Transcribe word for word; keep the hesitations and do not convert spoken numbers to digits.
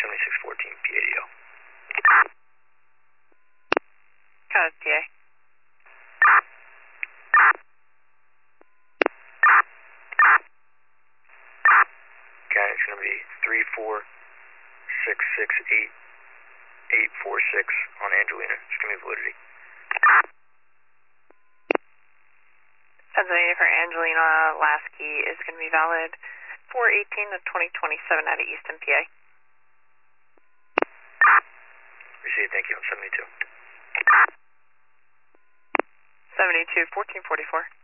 seventy-six fourteen P A D O. Got it, P A. Okay, it's going to be three four six six eight eight four six on Angelina. It's going to be validity. Pennsylvania for Angelina, last key is going to be valid four eighteen to twenty twenty-seven out of Easton, P A. Received, thank you, on seventy-two. seventy-two, fourteen forty-four.